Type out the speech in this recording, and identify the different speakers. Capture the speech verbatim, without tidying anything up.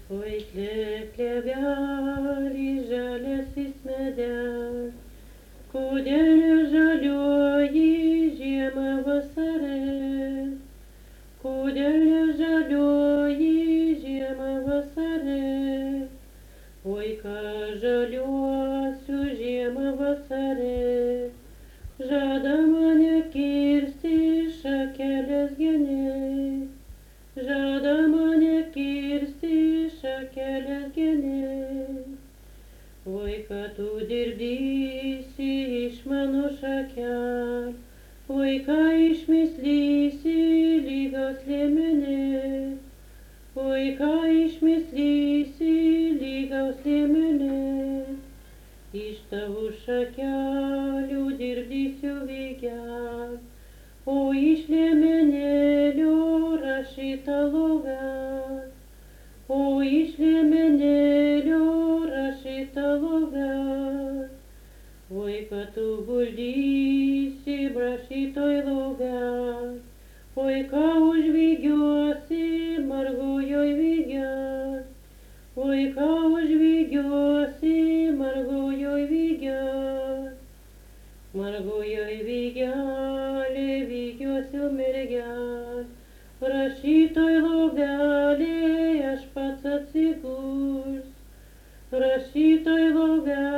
Speaker 1: Oi kleveli žaliasis medel, kodėl žalioji žiema vasarė, kodėl žalioji žiema vasarė, oi ką žaliuosiu žiema vasarė, žada mane kirsti šakelės geniai, žada mane kirsti šakelės geniai. Oi ką tu dirdysi iš mano šakel, oi ką išmislysi lygos liemenė, oi ką išmislysi lygos liemenė. Iš tavo šakelių dirdysiu vygelį, o iš liemenėlio rašyta lovelė, o iš liemenėlio rašyta lovelė. Oi ką tu guldysi brašytoj lovelėj, oi ką užvygiuosi margojoj vygelėj, oi ką užvygiuosi margojoj vygelėj. Margojoj vygelėj vygiuosiu mergelė, rašytoj lovelėj aš pats atsigulsiu, rašytoj lovelėj